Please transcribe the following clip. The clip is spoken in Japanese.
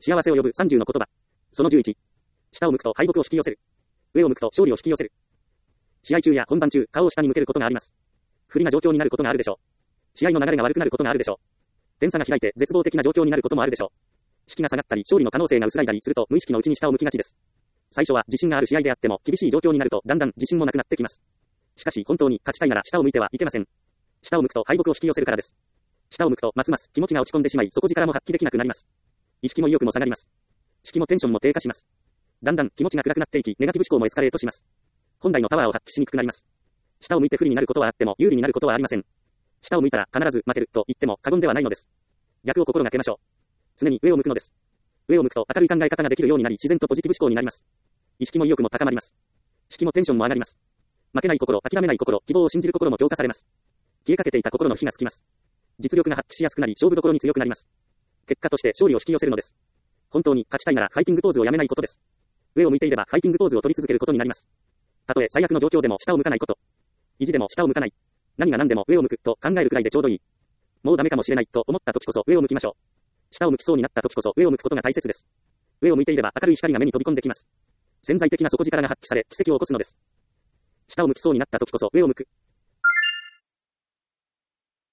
幸せを呼ぶ30の言葉。その11。下を向くと敗北を引き寄せる。上を向くと勝利を引き寄せる。試合中や本番中、顔を下に向けることがあります。不利な状況になることがあるでしょう。試合の流れが悪くなることがあるでしょう。点差が開いて絶望的な状況になることもあるでしょう。士気が下がったり勝利の可能性が薄らいだりすると無意識のうちに下を向きがちです。最初は自信がある試合であっても厳しい状況になるとだんだん自信もなくなってきます。しかし本当に勝ちたいなら下を向いてはいけません。下を向くと敗北を引き寄せるからです。下を向くとますます気持ちが落ち込んでしまい底力も発揮できなくなります。意識も意欲も下がります。士気もテンションも低下します。だんだん気持ちが暗くなっていきネガティブ思考もエスカレートします。本来のパワーを発揮しにくくなります。下を向いて不利になることはあっても有利になることはありません。下を向いたら必ず負けると言っても過言ではないのです。逆を心がけましょう。常に上を向くのです。上を向くと明るい考え方ができるようになり自然とポジティブ思考になります。意識も意欲も高まります。士気もテンションも上がります。負けない心、諦めない心、希望を信じる心も強化されます。消えかけていた心の火がつきます。実力が発揮しやすくなり勝負どころに強くなります。結果として勝利を引き寄せるのです。本当に勝ちたいならファイティングポーズをやめないことです。上を向いていればファイティングポーズを取り続けることになります。たとえ最悪の状況でも下を向かないこと。意地でも下を向かない。何が何でも上を向くと考えるくらいでちょうどいい。もうダメかもしれないと思った時こそ上を向きましょう。下を向きそうになった時こそ上を向くことが大切です。上を向いていれば明るい光が目に飛び込んできます。潜在的な底力が発揮され奇跡を起こすのです。下を向きそうになった時こそ上を向く。